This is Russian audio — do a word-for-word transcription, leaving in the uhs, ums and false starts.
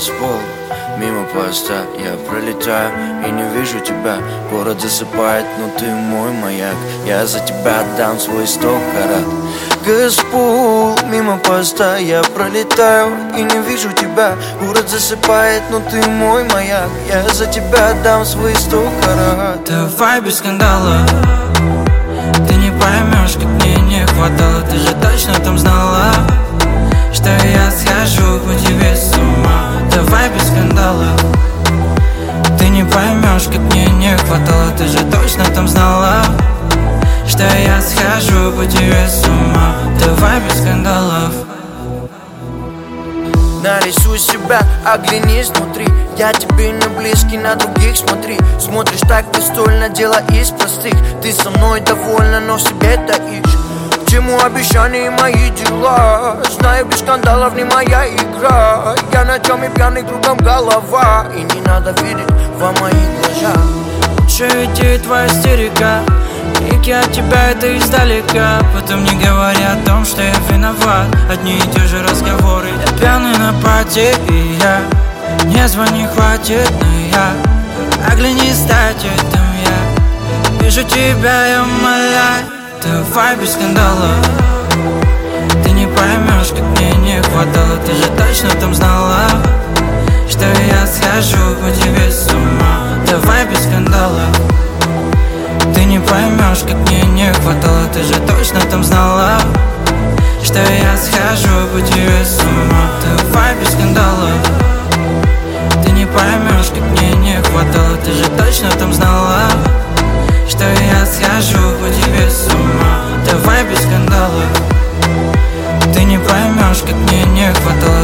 танцпол. Мимо поста я пролетаю и не вижу тебя. Город засыпает, но ты мой маяк. Я за тебя отдам свой сто карат. Газпол, мимо поста я пролетаю и не вижу тебя. Город засыпает, но ты мой маяк. Я за тебя отдам свои сто карат. Давай без скандала. Ты не поймешь, как мне не хватало. Ты же точно там знала, что я схожу по тебе с ума. Давай без скандала. Ты не поймешь, как мне не хватало. Ты же точно там знала, что я схожу по тебе с ума. Давай без скандалов. Нарисуй себя, оглянись внутри. Я тебе не близкий, на других смотри. Смотришь так пристально, дело из простых. Ты со мной довольна, но в себе таишь. К чему обещания и мои дела? Знаю, без скандалов не моя игра. Я на чем и пьяный, кругом голова. И не надо верить во мои глаза. Лучше уйти твоя истерика. Крики от тебя это издалека. Потом не говори о том, что я виноват. Одни и те же разговоры. Я пьяный на пати, и я не звони, хватит, но я оглянись, кстати, там я вижу тебя, я умоляю. Давай без скандала. Ты не поймешь, как мне не хватало. Ты же точно там знала, что я схожу по тебе с ума. Давай без скандала. Ты не поймешь, как мне не хватало. Ты же точно там знала, что я схожу по тебе с ума. Давай без скандала. Ты не поймешь, как мне не хватало. Ты же точно там знала, что я схожу по тебе с ума. Давай без скандала. Ты не поймешь, как мне не хватало.